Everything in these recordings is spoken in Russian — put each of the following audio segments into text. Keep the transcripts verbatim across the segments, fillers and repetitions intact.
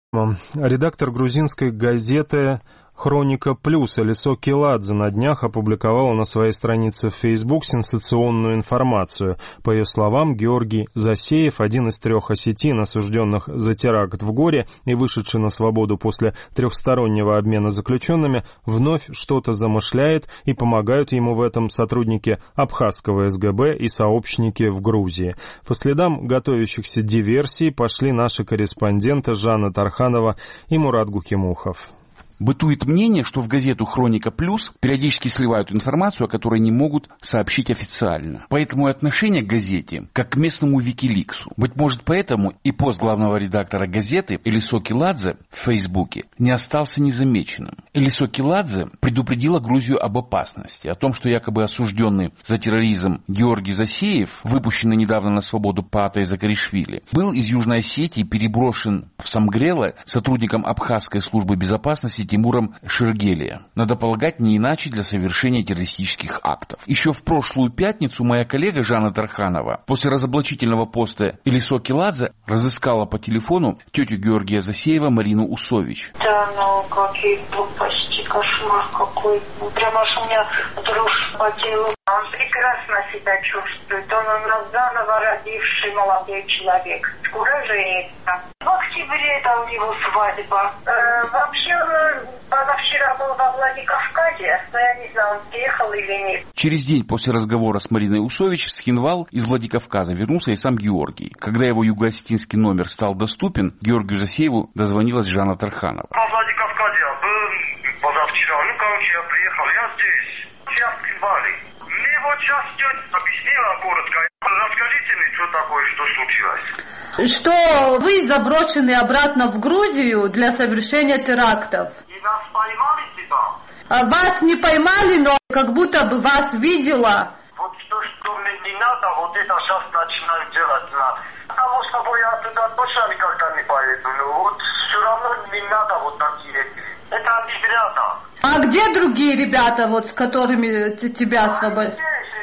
Редактор грузинской газеты «Хроника Плюс» Элисо Келадзе на днях опубликовала на своей странице в Facebook сенсационную информацию. По ее словам, Георгий Засеев, один из трех осетин, осужденных за теракт в Горе и вышедший на свободу после трехстороннего обмена заключенными, вновь что-то замышляет, и помогают ему в этом сотрудники абхазского СГБ и сообщники в Грузии. По следам готовящихся диверсий пошли наши корреспонденты Жанна Тарханова и Мурат Гукимухов. Бытует мнение, что в газету «Хроника Плюс» периодически сливают информацию, о которой не могут сообщить официально. Поэтому и отношение к газете как к местному Викиликсу. Быть может, поэтому и пост главного редактора газеты Элисо Келадзе в Фейсбуке не остался незамеченным. Элисо Келадзе предупредила Грузию об опасности, о том, что якобы осужденный за терроризм Георгий Засеев, выпущенный недавно на свободу по Атай Закаришвили, был из Южной Осетии переброшен в Самгрело сотрудником Абхазской службы безопасности Тимуром Шергелия. Надо полагать, не иначе для совершения террористических актов. Еще в прошлую пятницу моя коллега Жанна Тарханова после разоблачительного поста Элисо Келадзе разыскала по телефону тетю Георгия Засеева Марину Усович. Да, ну какие глупости, кошмар какой. Прямо аж у меня дрожь по телу. Он прекрасно себя чувствует. Он, он заново родивший молодой человек. Скоро женится. В октябре это у него свадьба. Э, вообще он позавчера был во Владикавказе, но я не знаю, он приехал или нет. Через день после разговора с Мариной Усович с Хинвал из Владикавказа вернулся и сам Георгий. Когда его юго-осетинский номер стал доступен, Георгию Засееву дозвонилась Жанна Тарханова. Во Владикавказе я был позавчера. Ну, короче, я приехал. Я здесь. Я в Хинвале. Мне вот сейчас тетя объяснила коротко. Расскажите мне, что такое, что случилось. Что вы заброшены обратно в Грузию для совершения терактов. И нас поймали типа? А вас не поймали, но как будто бы вас видела. Вот то, что мне не надо, вот это сейчас начинаю делать. Потому что я туда точно никогда не поеду. Но вот все равно не надо вот такие. Это они ребята. А где другие ребята, вот с которыми тебя освободили?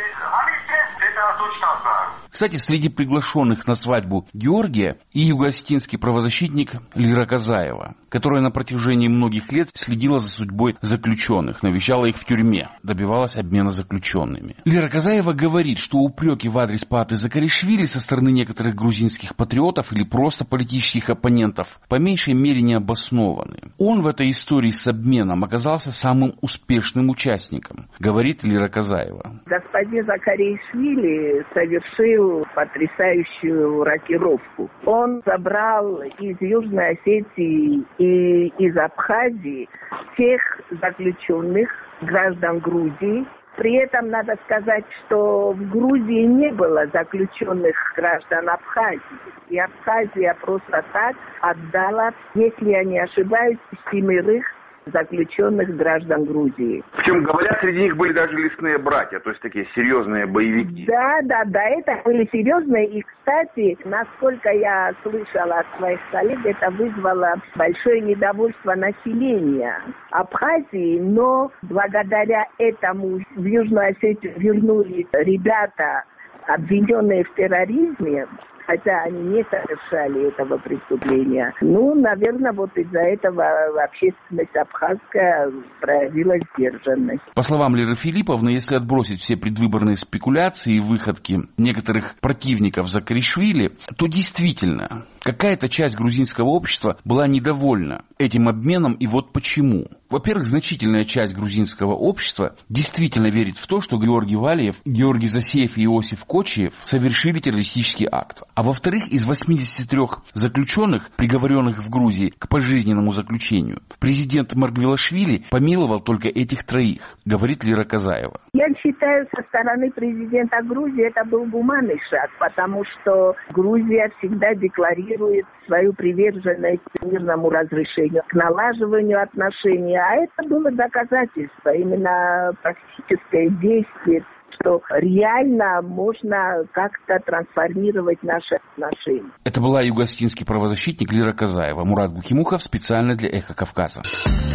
Кстати, среди приглашенных на свадьбу Георгия и юго-осетинский правозащитник Лира Казаева, которая на протяжении многих лет следила за судьбой заключенных, навещала их в тюрьме, добивалась обмена заключенными. Лира Казаева говорит, что упреки в адрес Паты Закаришвили со стороны некоторых грузинских патриотов или просто политических оппонентов по меньшей мере не обоснованы. Он в этой истории с обменом оказался самым успешным участником, говорит Лира Казаева. Господин Закаришвили совершил потрясающую рокировку. Он забрал из Южной Осетии и из Абхазии всех заключенных граждан Грузии. При этом надо сказать, что в Грузии не было заключенных граждан Абхазии. И Абхазия просто так отдала, если я не ошибаюсь, семерых заключенных граждан Грузии. Причем, говорят, среди них были даже лесные братья, то есть такие серьезные боевики. Да, да, да, это были серьезные. И, кстати, насколько я слышала от своих коллег, это вызвало большое недовольство населения Абхазии, но благодаря этому в Южную Осетию вернулись ребята, обвиненные в терроризме, хотя они не совершали этого преступления. Ну, наверное, вот из-за этого общественность абхазская проявила сдержанность. По словам Леры Филипповны, если отбросить все предвыборные спекуляции и выходки некоторых противников Закаришвили, то действительно какая-то часть грузинского общества была недовольна этим обменом, и вот почему. Во-первых, значительная часть грузинского общества действительно верит в то, что Георгий Валиев, Георгий Засеев и Иосиф Кочиев совершили террористический акт. А во-вторых, из восьмидесяти трёх заключенных, приговоренных в Грузии к пожизненному заключению, президент Маргвелашвили помиловал только этих троих, говорит Лира Казаева. Я считаю, со стороны президента Грузии это был гуманный шаг, потому что Грузия всегда декларирует свою приверженность к мирному разрешению, к налаживанию отношений. А это было доказательство, именно практическое действие, что реально можно как-то трансформировать наши отношения. Это была юго-осетинский правозащитник Лира Казаева. Мурат Гукимухов специально для «Эхо Кавказа».